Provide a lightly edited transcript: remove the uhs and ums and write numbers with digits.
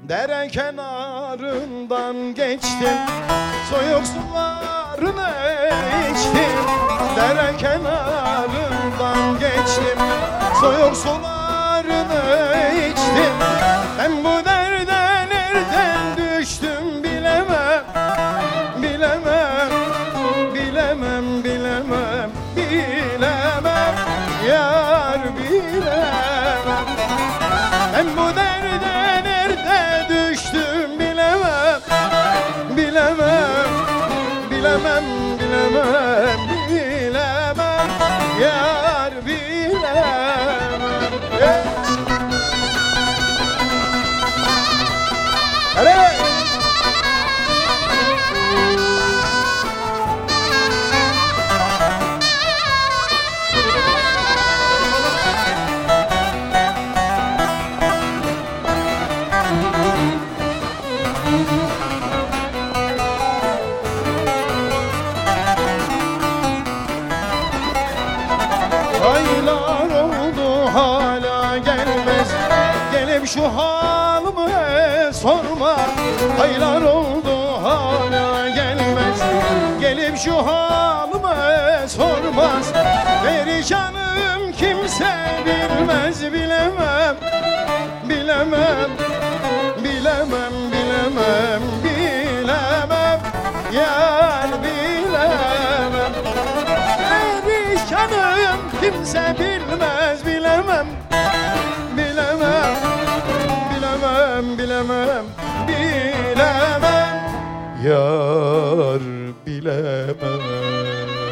Dere kenarından geçtim, soyuk sularını içtim. Dere kenarından geçtim, soyuk sularını içtim. Ben bu derde nereden düştüm bilemem, bilemem, bilemem, bilemem, bilemem, yar bilemem. Ben bu derde nerede düştüm bilemem, bilemem, bilemem, bilemem, bilemem, yar bilemem. Evet. Aylar oldu hala gelmez, gelip şu halımı sorma. Aylar oldu hala gelmez, gelip şu halımı sormaz. Perişanım kimse bilmez, bilemem, bilemem, bilemem, bilemem, bilemem, yar bilemem. Perişanım kimse bilmez, bilemem, bilemem, bilemem, bilemem, bilemem, yar bilemem.